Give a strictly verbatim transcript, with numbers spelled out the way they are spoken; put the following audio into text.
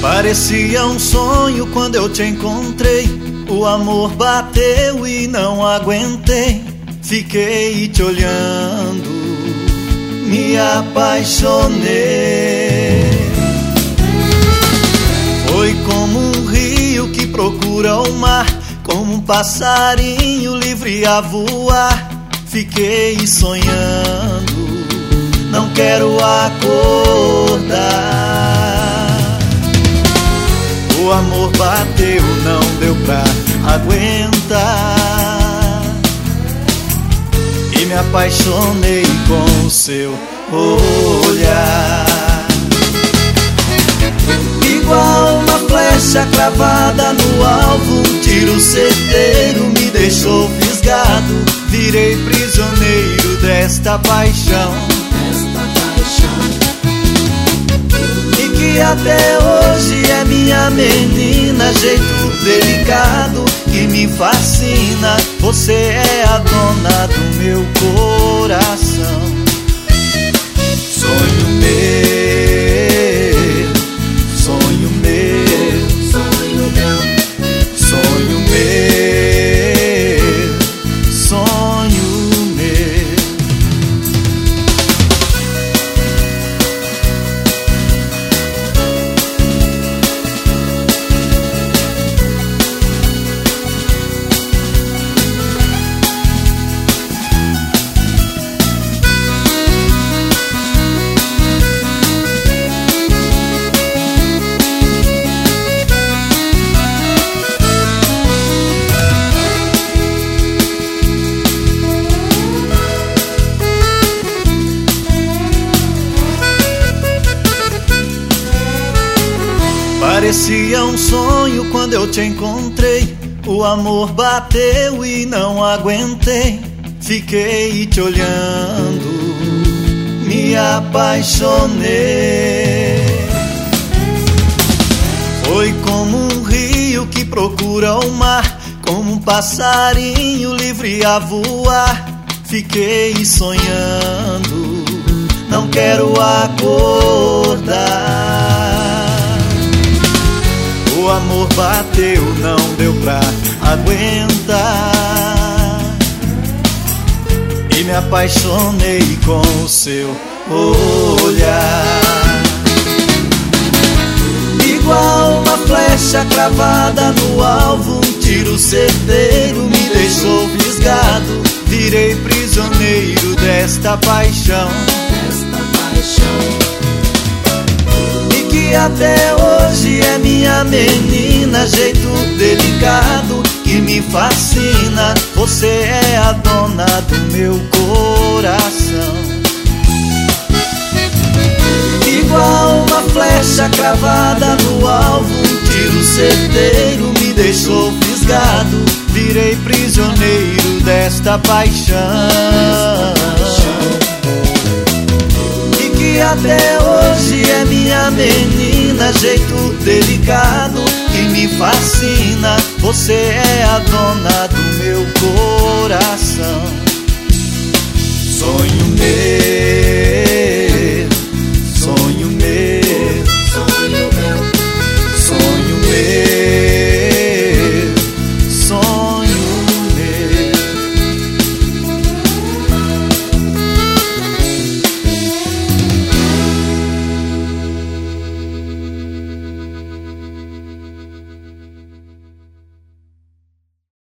Parecia um sonho quando eu te encontrei. O amor bateu e não aguentei. Fiquei te olhando, me apaixonei. Foi como um rio que procura o mar, como um passarinho livre a voar. Fiquei sonhando, não quero acordar. O amor bateu, não deu pra aguentar. E me apaixonei com o seu olhar. Igual uma flecha cravada no alvo, um tiro certeiro me deixou fisgado. Virei prisioneiro desta paixão, e que até hoje é minha menina. Jeito delicado que me fascina. Você é a dona do meu coração. Sonho meu, sonho meu, sonho meu, sonho meu, sonho meu. Parecia um sonho quando eu te encontrei. O amor bateu e não aguentei. Fiquei te olhando, me apaixonei. Foi como um rio que procura o mar, como um passarinho livre a voar. Fiquei sonhando, não quero acordar. O amor bateu, não deu pra aguentar. E me apaixonei com o seu olhar. Igual uma flecha cravada no alvo, um tiro certeiro me deixou fisgado. Virei prisioneiro desta paixão, e que até hoje é minha menina. Jeito delicado que me fascina. Você é a dona do meu coração. Igual uma flecha cravada no alvo, um tiro certeiro me deixou fisgado. Virei prisioneiro desta paixão, e que até hoje é minha menina. Jeito delicado que me fascina. Você é a dona do meu coração. Sonho meu,